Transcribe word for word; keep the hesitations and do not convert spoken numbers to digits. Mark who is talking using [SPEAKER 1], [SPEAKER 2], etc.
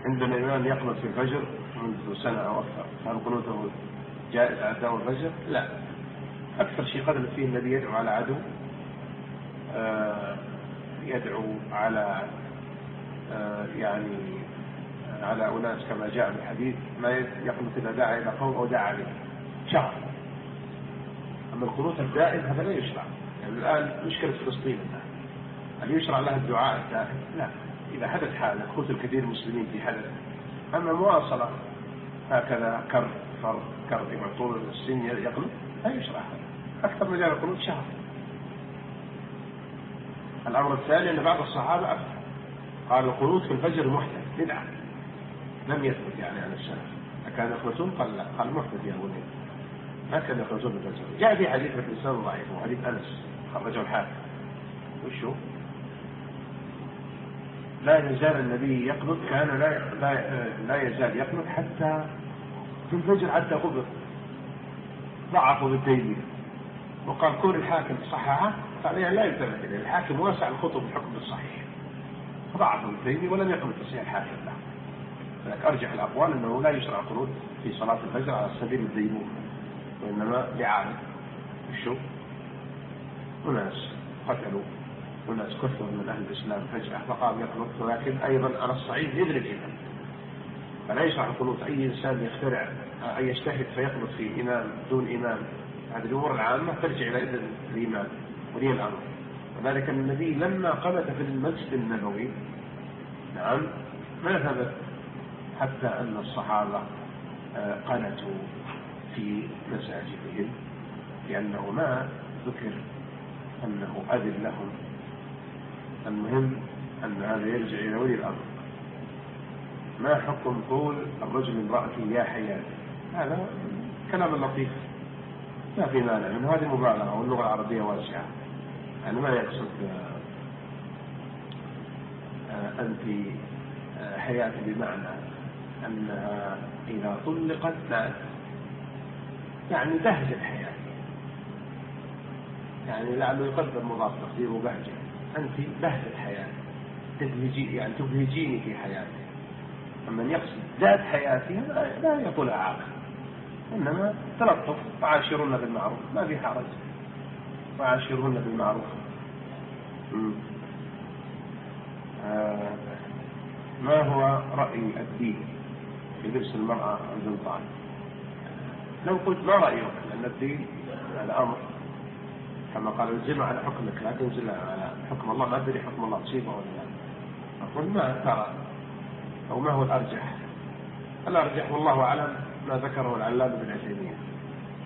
[SPEAKER 1] عندنا الإمام يقنط في الفجر منذ سنة أو أكثر، هل قنوته جائز على أداء الفجر؟ لا. أكثر شيء قدم فيه الذي يدعو على عدو، آه يدعو على آه يعني على أناس كما جاء في الحديث ما يقنط إذا دعا إلى قوم أو دعا عليه شهر. أما القنوت الدائم هذا لا يشرع. يعني الآن مشكلة فلسطين الآن هل يشرع لها الدعاء الدائم؟ لا. إذا حدث حالة قتل كثير مسلمين في حدث، أما مواصلة هكذا كر فر كر مع طول السن يقنط لا يشرع هذا. أكثر مجال القنوت شهر. الأمر الثاني أن بعض الصحابة أفتى قال القنوت في الفجر محدث بدعة، لم يثبت يعني عن السلف. أكان يقنطون؟ قال لا، قال محدث يا ولد ما كان يقنطون في الفجر. جاء في حديث الإنسان ضعيف وحديث أنس خرجه الحاكم. وشو؟ لا يزال النبي يقنط، كان لا لا لا يزال يقنط حتى في الفجر حتى قبض. ضعفوا بالتيمية وقال كون الحاكم صححه قال يعني لا يلتفت اليه، الحاكم واسع الخطب الحكم بالصحيح، فضعفوا بالتيمية ولم يقنط تصحيح الحاكم له. لذلك أرجح الأقوال أنه لا يشرع القنوت في صلاة الفجر على سبيل الديمومة، وإنما لعادة الشوق. وناس قتلوا وناس كثروا من أهل الإسلام فجأة فقام يقنط، ولكن أيضا على الصعيد إذن الإمام، فلا يشرع القنوت. أي إنسان يخترع أي يجتهد فيقنط في إمام دون إمام، هذه الأمور العامة ترجع إلى إذن الإمام ولي الأمر. وذلك النبي لما قنت في المسجد النبوي نعم ما ثبت حتى أن الصحابة قنتوا في مساجدهم، لأنه ما ذكر أنه أذن لهم. المهم أن هذا يرجع إلى ولي الأمر. ما حكم قول الرجل امرأتي يا حياتي؟ هذا كلام لطيف لا في مانع من هذه مبالغة، واللغة العربية واسعة. يعني ما يقصد أنت حياتي بمعنى أنها إذا طلقت مات، يعني بهجة الحياة، يعني لعله يقدر مضاف تقديره بهجة. أنت بهجة حياتي، تبهجي يعني تبهجيني في حياتي. أما يقصد ذات حياتي لا يقول عاقل، إنما تلطف وعاشرون بالمعروف، ما في حرج، وعاشرون بالمعروف. آه ما هو رأي الدين في لبس المرأة البنطال؟ لو قلت ما رأيك، لأن الدين الأمر كما قال انزل على حكمك لا تنزل على حكم الله، ما أدري حكم الله تصيبه ولا لا. أقول ما ترى أو ما هو الأرجح؟ الأرجح والله أعلم ما ذكره العلامة ابن عثيمين